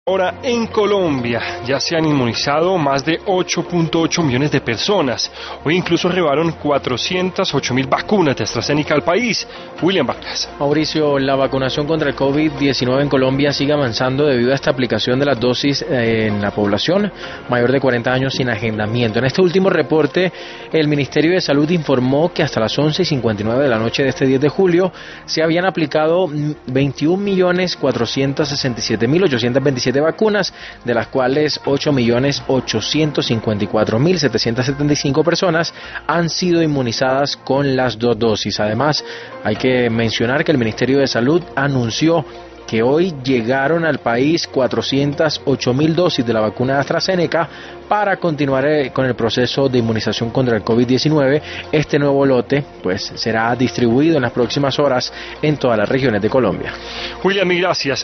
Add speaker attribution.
Speaker 1: Ahora, en Colombia ya se han inmunizado más de 8.8 millones de personas. Hoy incluso arribaron 408.000 vacunas de AstraZeneca al país. William Vargas.
Speaker 2: Mauricio, la vacunación contra el COVID-19 en Colombia sigue avanzando debido a esta aplicación de las dosis en la población mayor de 40 años sin agendamiento. En este último reporte, el Ministerio de Salud informó que hasta las 11:59 de la noche de este 10 de julio se habían aplicado 21.467.827 vacunas, de las cuales 8.854.775 personas han sido inmunizadas con las 2 dosis. Además, hay que mencionar que el Ministerio de Salud anunció que hoy llegaron al país 408.000 dosis de la vacuna de AstraZeneca para continuar con el proceso de inmunización contra el COVID-19. Este nuevo lote será distribuido en las próximas horas en todas las regiones de Colombia.
Speaker 1: William, gracias.